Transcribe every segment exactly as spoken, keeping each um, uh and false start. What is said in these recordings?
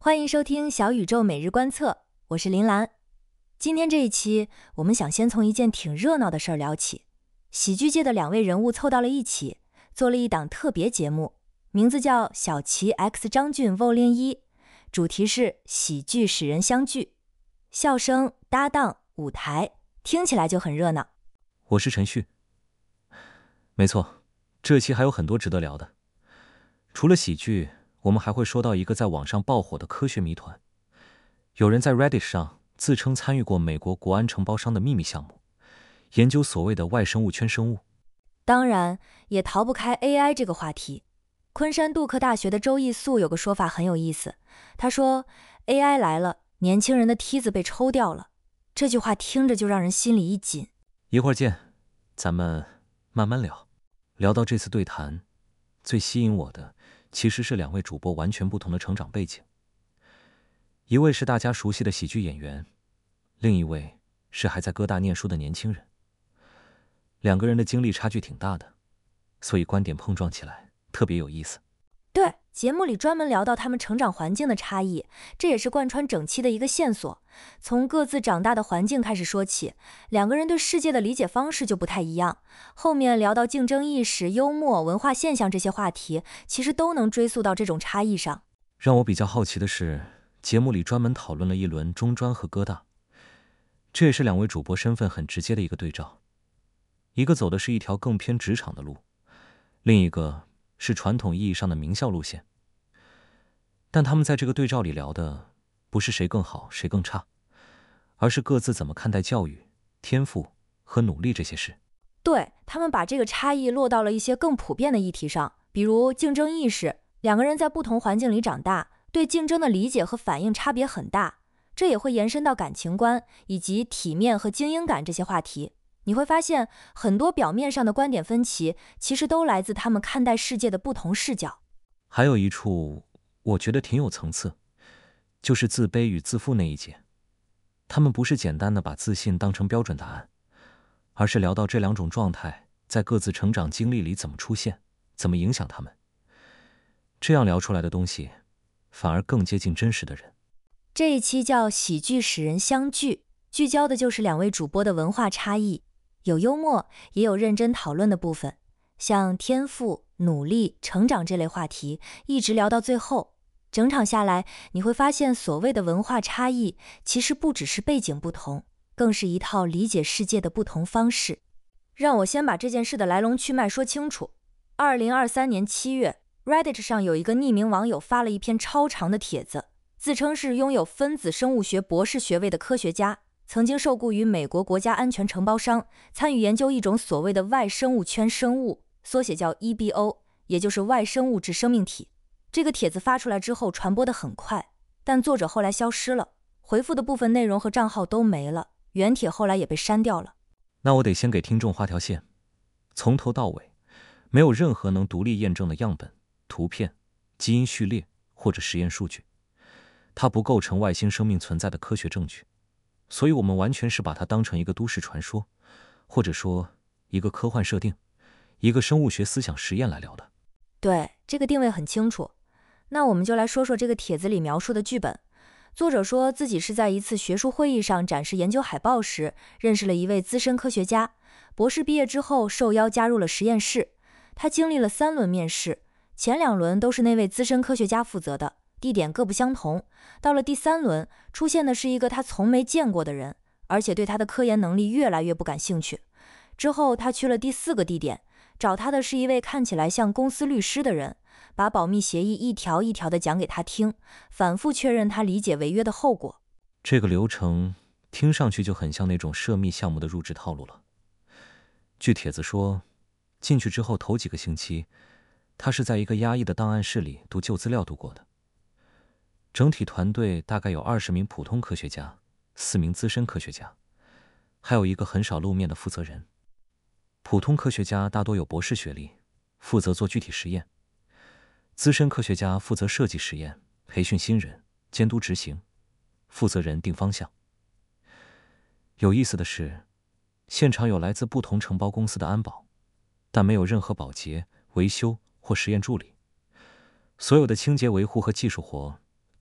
欢迎收听小宇宙每日观测，我是林兰。今天这一期，我们想先从一件挺热闹的事儿聊起。喜剧界的两位人物凑到了一起，做了一档特别节目，名字叫小齐 X 张俊 Volume 一，主题是喜剧使人相聚，笑声、搭档、舞台，听起来就很热闹。 我是陈旭。没错，这期还有很多值得聊的。除了喜剧，我们还会说到一个在网上爆火的科学谜团。有人在 Reddit 上自称参与过美国国安承包商的秘密项目，研究所谓的外生物圈生物。 当然，也逃不开 A I 这个话题。昆山杜克大学的周易素有个说法很有意思，他说 A I 来了，年轻人的梯子被抽掉了。这句话听着就让人心里一紧。 一会儿见，咱们慢慢聊。聊到这次对谈，最吸引我的其实是两位主播完全不同的成长背景。一位是大家熟悉的喜剧演员，另一位是还在哥大念书的年轻人。两个人的经历差距挺大的，所以观点碰撞起来特别有意思。 对，节目里专门聊到他们成长环境的差异，这也是贯穿整期的一个线索。从各自长大的环境开始说起，两个人对世界的理解方式就不太一样。后面聊到竞争意识、幽默、文化现象这些话题，其实都能追溯到这种差异上。 让我比较好奇的是，节目里专门讨论了一轮中专和哥大，这也是两位主播身份很直接的一个对照。一个走的是一条更偏职场的路，另一个是传统意义上的名校路线。但他们在这个对照里聊的不是谁更好谁更差，而是各自怎么看待教育、天赋和努力这些事。 对，他们把这个差异落到了一些更普遍的议题上，比如竞争意识，两个人在不同环境里长大，对竞争的理解和反应差别很大，这也会延伸到感情观以及体面和精英感这些话题。你会发现，很多表面上的观点分歧，其实都来自他们看待世界的不同视角。 还有一处我觉得挺有层次，就是自卑与自负那一节。他们不是简单的把自信当成标准答案，而是聊到这两种状态在各自成长经历里怎么出现，怎么影响他们。这样聊出来的东西，反而更接近真实的人。 这一期叫喜剧使人相聚，聚焦的就是两位主播的文化差异，有幽默，也有认真讨论的部分，像天赋、努力、成长这类话题，一直聊到最后。整场下来，你会发现所谓的文化差异，其实不只是背景不同，更是一套理解世界的不同方式。让我先把这件事的来龙去脉说清楚。二零二三年七月 Reddit 上有一个匿名网友发了一篇超长的帖子，自称是拥有分子生物学博士学位的科学家，曾经受雇于美国国家安全承包商，参与研究一种所谓的外生物圈生物，缩写叫 E B O， 也就是外生物质生命体。这个帖子发出来之后传播得很快，但作者后来消失了，回复的部分内容和账号都没了，原帖后来也被删掉了。 那我得先给听众画条线，从头到尾没有任何能独立验证的样本、图片、基因序列或者实验数据，它不构成外星生命存在的科学证据，所以我们完全是把它当成一个都市传说，或者说一个科幻设定，一个生物学思想实验来聊的。 对，这个定位很清楚。那我们就来说说这个帖子里描述的剧本。作者说自己是在一次学术会议上展示研究海报时，认识了一位资深科学家，博士毕业之后受邀加入了实验室。他经历了三轮面试，前两轮都是那位资深科学家负责的，地点各不相同。到了第三轮，出现的是一个他从没见过的人，而且对他的科研能力越来越不感兴趣。之后他去了第四个地点，找他的是一位看起来像公司律师的人，把保密协议一条一条地讲给他听，反复确认他理解违约的后果。 这个流程听上去就很像那种涉密项目的入职套路了。据帖子说，进去之后头几个星期，他是在一个压抑的档案室里读旧资料度过的。整体团队大概有二十名普通科学家，四名资深科学家，还有一个很少露面的负责人。普通科学家大多有博士学历，负责做具体实验；资深科学家负责设计实验、培训新人、监督执行，负责人定方向。有意思的是，现场有来自不同承包公司的安保，但没有任何保洁、维修或实验助理。所有的清洁维护和技术活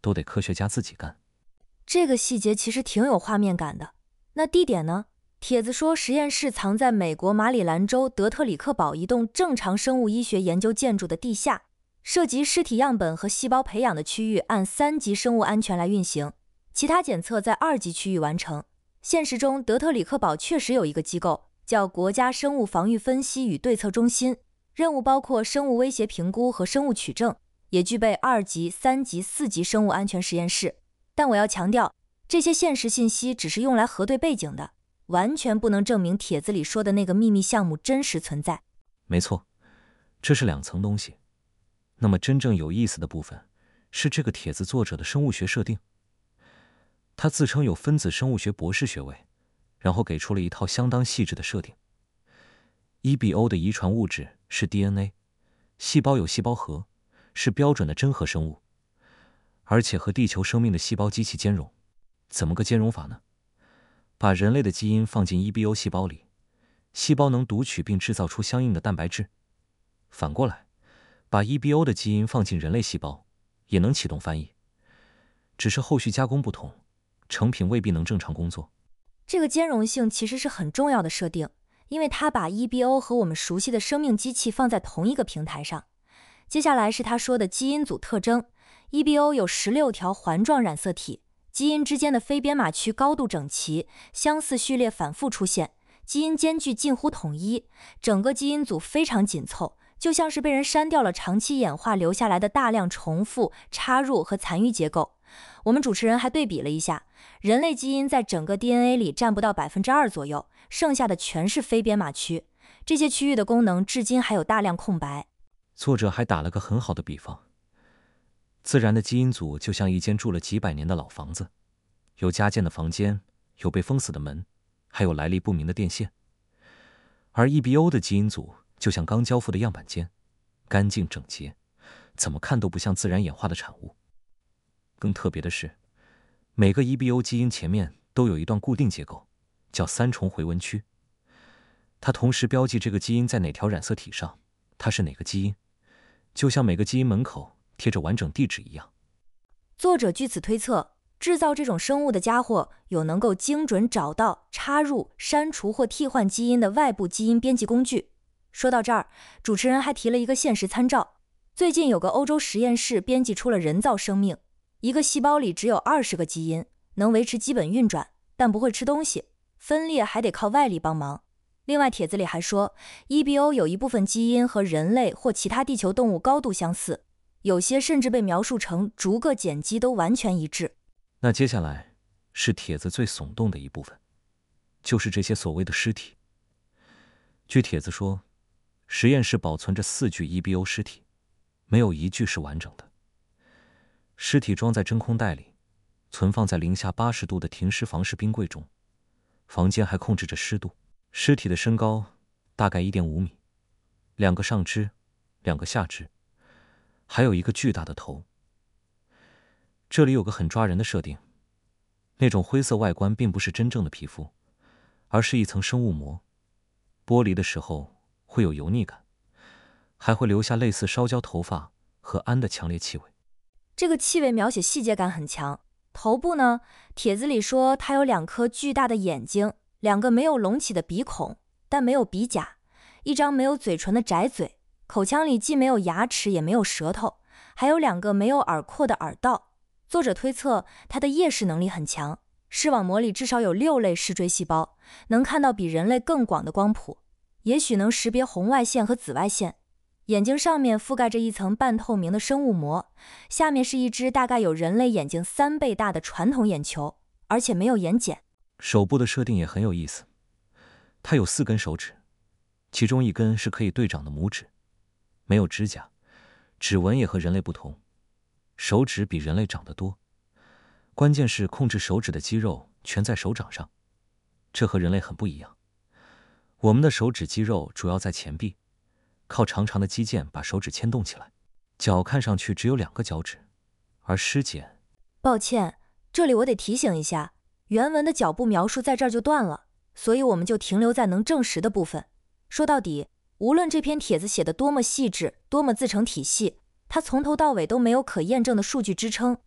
都得科学家自己干。 这个细节其实挺有画面感的。那地点呢？帖子说实验室藏在美国马里兰州德特里克堡一栋正常生物医学研究建筑的地下，涉及尸体样本和细胞培养的区域按三级生物安全来运行，其他检测在二级区域完成。现实中，德特里克堡确实有一个机构，叫国家生物防御分析与对策中心，任务包括生物威胁评估和生物取证，也具备二级、三级、四级生物安全实验室。但我要强调，这些现实信息只是用来核对背景的，完全不能证明帖子里说的那个秘密项目真实存在。 没错，这是两层东西。那么真正有意思的部分是这个帖子作者的生物学设定。他自称有分子生物学博士学位，然后给出了一套相当细致的设定。E B O 的遗传物质是 D N A， 细胞有细胞核，是标准的真核生物，而且和地球生命的细胞机器兼容。怎么个兼容法呢？把人类的基因放进 E B O 细胞里，细胞能读取并制造出相应的蛋白质。反过来，把 E B O 的基因放进人类细胞，也能启动翻译，只是后续加工不同，成品未必能正常工作。 这个兼容性其实是很重要的设定，因为它把 E B O 和我们熟悉的生命机器放在同一个平台上。接下来是他说的基因组特征。 E B O 有十六条环状染色体，基因之间的非编码区高度整齐，相似序列反复出现，基因间距近乎统一，整个基因组非常紧凑，就像是被人删掉了长期演化留下来的大量重复、插入和残余结构。我们主持人还对比了一下，人类基因在整个 D N A 里占不到 百分之二 左右，剩下的全是非编码区，这些区域的功能至今还有大量空白。 作者还打了个很好的比方，自然的基因组就像一间住了几百年的老房子，有加建的房间，有被封死的门，还有来历不明的电线。而 E B O 的基因组就像刚交付的样板间，干净整洁，怎么看都不像自然演化的产物。更特别的是，每个 E B O 基因前面都有一段固定结构，叫三重回纹区。它同时标记这个基因在哪条染色体上，它是哪个基因，就像每个基因门口贴着完整地址一样。 作者据此推测，制造这种生物的家伙有能够精准找到、插入、删除或替换基因的外部基因编辑工具。说到这儿，主持人还提了一个现实参照。最近有个欧洲实验室编辑出了人造生命，一个细胞里只有二十个基因，能维持基本运转，但不会吃东西，分裂还得靠外力帮忙。另外帖子里还说 E B O 有一部分基因和人类或其他地球动物高度相似，有些甚至被描述成逐个碱基都完全一致。 那接下来是帖子最耸动的一部分，就是这些所谓的尸体。据帖子说，实验室保存着四具 E B O 尸体，没有一具是完整的。尸体装在真空袋里，存放在零下八十度的停尸房式冰柜中，房间还控制着湿度。尸体的身高大概 一点五米，两个上肢，两个下肢，还有一个巨大的头。这里有个很抓人的设定，那种灰色外观并不是真正的皮肤，而是一层生物膜，剥离的时候会有油腻感，还会留下类似烧焦头发和氨的强烈气味。 这个气味描写细节感很强。头部呢，帖子里说它有两颗巨大的眼睛，两个没有隆起的鼻孔，但没有鼻甲，一张没有嘴唇的窄嘴，口腔里既没有牙齿也没有舌头，还有两个没有耳廓的耳道。作者推测它的夜视能力很强，视网膜里至少有六类视锥细胞，能看到比人类更广的光谱，也许能识别红外线和紫外线。眼睛上面覆盖着一层半透明的生物膜，下面是一只大概有人类眼睛三倍大的传统眼球，而且没有眼睑。 手部的设定也很有意思，它有四根手指，其中一根是可以对掌的拇指，没有指甲，指纹也和人类不同，手指比人类长得多，关键是控制手指的肌肉全在手掌上，这和人类很不一样。我们的手指肌肉主要在前臂，靠长长的肌腱把手指牵动起来。脚看上去只有两个脚趾，而尸检…… 抱歉，这里我得提醒一下，原文的脚部描述在这儿就断了，所以我们就停留在能证实的部分。说到底，无论这篇帖子写得多么细致，多么自成体系，它从头到尾都没有可验证的数据支撑。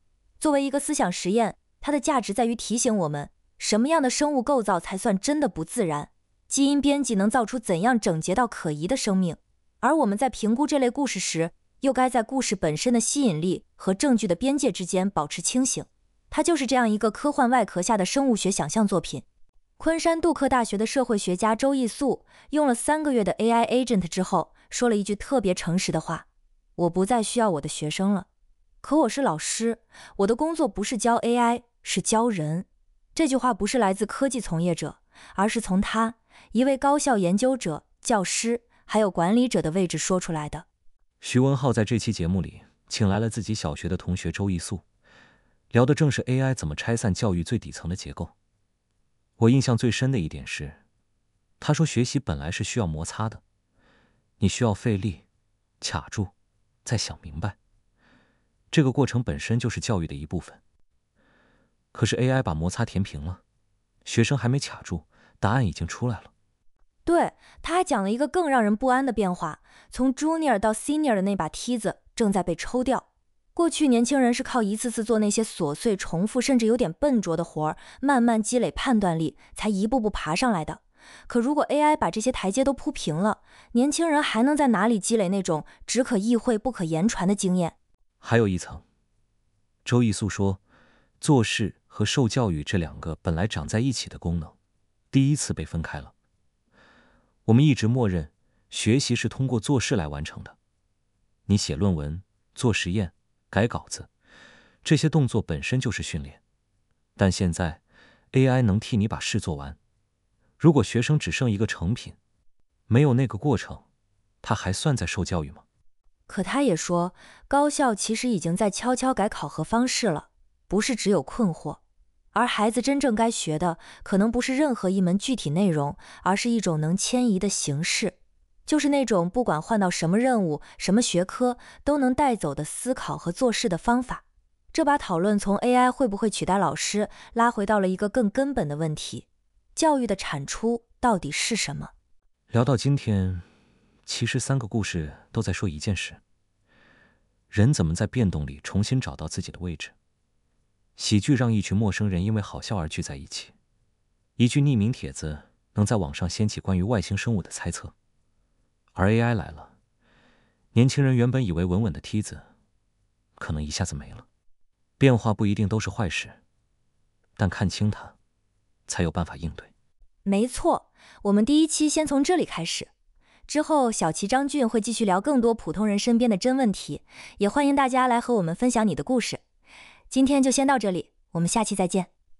作为一个思想实验，它的价值在于提醒我们，什么样的生物构造才算真的不自然，基因编辑能造出怎样整洁到可疑的生命，而我们在评估这类故事时，又该在故事本身的吸引力和证据的边界之间保持清醒。它就是这样一个科幻外壳下的生物学想象作品。昆山杜克大学的社会学家周易素用了三个月的 A I agent 之后，说了一句特别诚实的话：我不再需要我的学生了。可我是老师，我的工作不是教 A I， 是教人。这句话不是来自科技从业者，而是从他，一位高校研究者、教师，还有管理者的位置说出来的。 徐文浩在这期节目里请来了自己小学的同学周易素，聊的正是 A I 怎么拆散教育最底层的结构。我印象最深的一点是，他说学习本来是需要摩擦的，你需要费力，卡住，再想明白。这个过程本身就是教育的一部分。可是 A I 把摩擦填平了，学生还没卡住，答案已经出来了。 对，他还讲了一个更让人不安的变化，从 Junior 到 Senior 的那把梯子正在被抽掉。过去年轻人是靠一次次做那些琐碎、重复，甚至有点笨拙的活儿，慢慢积累判断力，才一步步爬上来的。可如果 A I 把这些台阶都铺平了，年轻人还能在哪里积累那种只可意会不可言传的经验？ 还有一层，周易素说，做事和受教育这两个本来长在一起的功能，第一次被分开了。我们一直默认学习是通过做事来完成的，你写论文、做实验、改稿子，这些动作本身就是训练。但现在 A I 能替你把事做完，如果学生只剩一个成品，没有那个过程，他还算在受教育吗？ 可他也说，高校其实已经在悄悄改考核方式了，不是只有困惑。而孩子真正该学的，可能不是任何一门具体内容，而是一种能迁移的形式，就是那种不管换到什么任务、什么学科，都能带走的思考和做事的方法。这把讨论从 A I 会不会取代老师，拉回到了一个更根本的问题：教育的产出到底是什么？ 聊到今天，其实三个故事都在说一件事：人怎么在变动里重新找到自己的位置。喜剧让一群陌生人因为好笑而聚在一起，一句匿名帖子能在网上掀起关于外星生物的猜测，而 A I 来了，年轻人原本以为稳稳的梯子可能一下子没了。变化不一定都是坏事，但看清它才有办法应对。 没错，我们第一期先从这里开始，之后小齐、张俊会继续聊更多普通人身边的真问题，也欢迎大家来和我们分享你的故事。今天就先到这里，我们下期再见。